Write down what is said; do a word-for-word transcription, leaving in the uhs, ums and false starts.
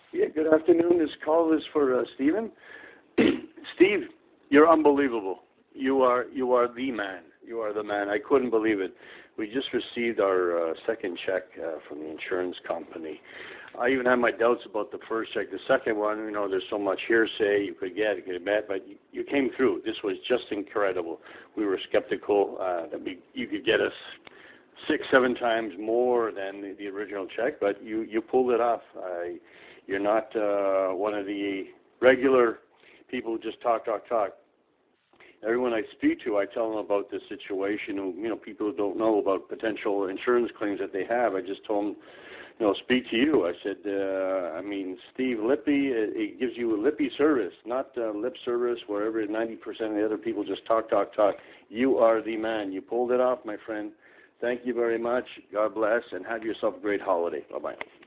Yeah, good afternoon. This call is for uh, Stephen. Steve, you're unbelievable. You are you are the man. You are the man. I couldn't believe it. We just received our uh, second check uh, from the insurance company. I even had my doubts about the first check. The second one, you know, there's so much hearsay you could get, you could get, but you, you came through. This was just incredible. We were skeptical uh, that we, you could get us six, seven times more than the, the original check, but you, you pulled it off. I, you're not uh, one of the regular people who just talk, talk, talk. Everyone I speak to, I tell them about this situation. Who, you know, people who don't know about potential insurance claims that they have. I just told them, you know, speak to you. I said, uh, I mean, Steve Lippy, it, it gives you a lippy service, not uh, lip service where every ninety percent of the other people just talk, talk, talk. You are the man. You pulled it off, my friend. Thank you very much. God bless, and have yourself a great holiday. Bye-bye.